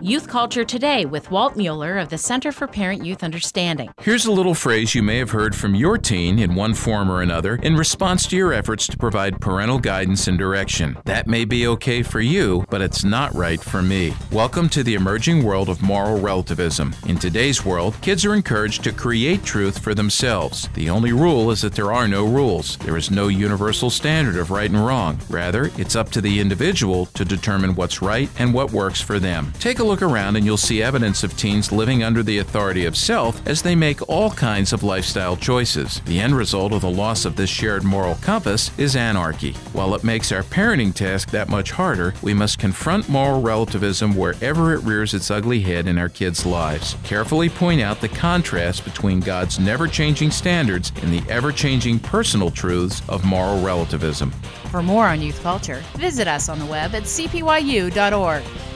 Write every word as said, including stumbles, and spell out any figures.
Youth Culture Today with Walt Mueller of the Center for Parent-Youth Understanding. Here's a little phrase you may have heard from your teen in one form or another in response to your efforts to provide parental guidance and direction. That may be okay for you, but it's not right for me. Welcome to the emerging world of moral relativism. In today's world, kids are encouraged to create truth for themselves. The only rule is that there are no rules. There is no universal standard of right and wrong. Rather, it's up to the individual to determine what's right and what works for them. Take a look around and you'll see evidence of teens living under the authority of self as they make all kinds of lifestyle choices. The end result of the loss of this shared moral compass is anarchy. While it makes our parenting task that much harder, we must confront moral relativism wherever it rears its ugly head in our kids' lives. Carefully point out the contrast between God's never-changing standards and the ever-changing personal truths of moral relativism. For more on youth culture, visit us on the web at c p y u dot org.